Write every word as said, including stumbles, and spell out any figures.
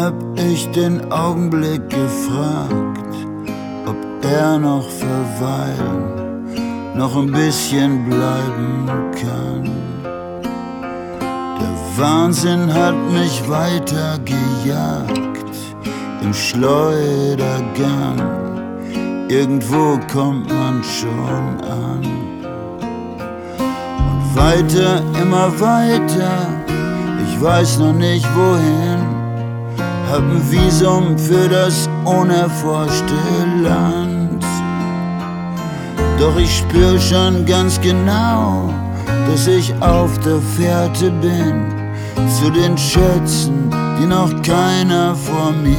hab ich den Augenblick gefragt, ob er noch verweilen, noch ein bisschen bleiben kann. Der Wahnsinn hat mich weitergejagt im Schleudergang. Irgendwo kommt man schon an. Und weiter, immer weiter, ich weiß noch nicht wohin. Hab ein Visum für das unerforschte Land. Doch ich spür schon ganz genau, dass ich auf der Fährte bin zu den Schätzen, die noch keiner vor mir